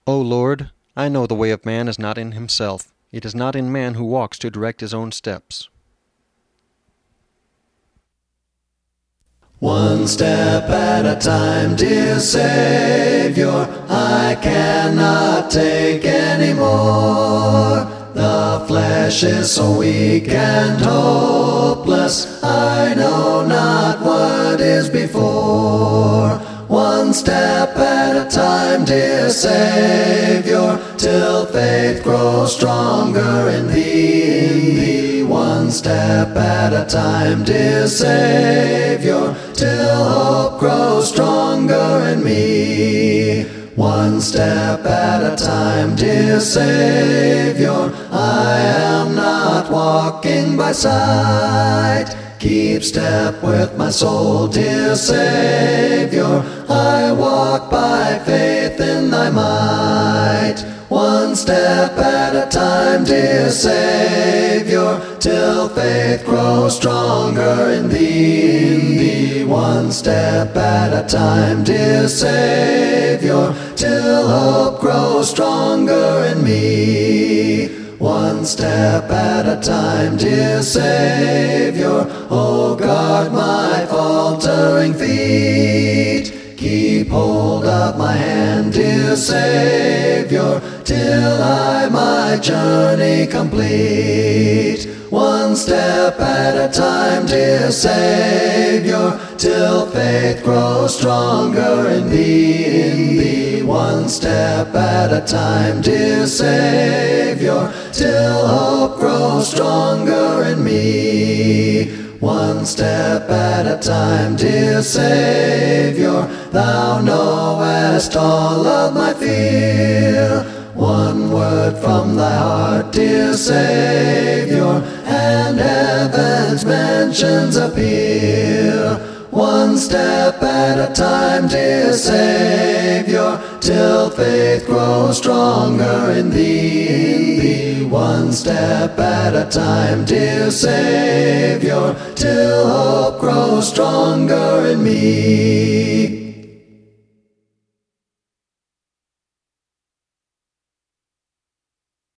O Lord, I know the way of man is not in himself. It is not in man who walks to direct his own steps. One step at a time, dear Savior, I cannot take any more. The flesh is so weak and hopeless, I know not what is before. One step at a time, dear Savior, till faith grows stronger in Thee. One step at a time, dear Savior, till hope grows stronger in me. One step at a time, dear Savior, I am not walking by sight. Keep step with my soul, dear Savior, I walk by faith in Thy might. One step at a time, dear Savior, till faith grows stronger in Thee. One step at a time, dear Savior, till hope grows stronger in me. One step at a time, dear Savior, oh guard my faltering feet. Keep hold of my hand, dear Savior, till I my journey complete. One step at a time, dear Savior, till faith grows stronger in Thee. One step at a time, dear Savior, till hope grows stronger in me. One step at a time, dear Savior, Thou knowest all of my fear. One word from Thy heart, dear Savior, and heaven's mansions appear. One step at a time, dear Savior, till faith grows stronger in Thee. One step at a time, dear Savior, till hope grows stronger in me.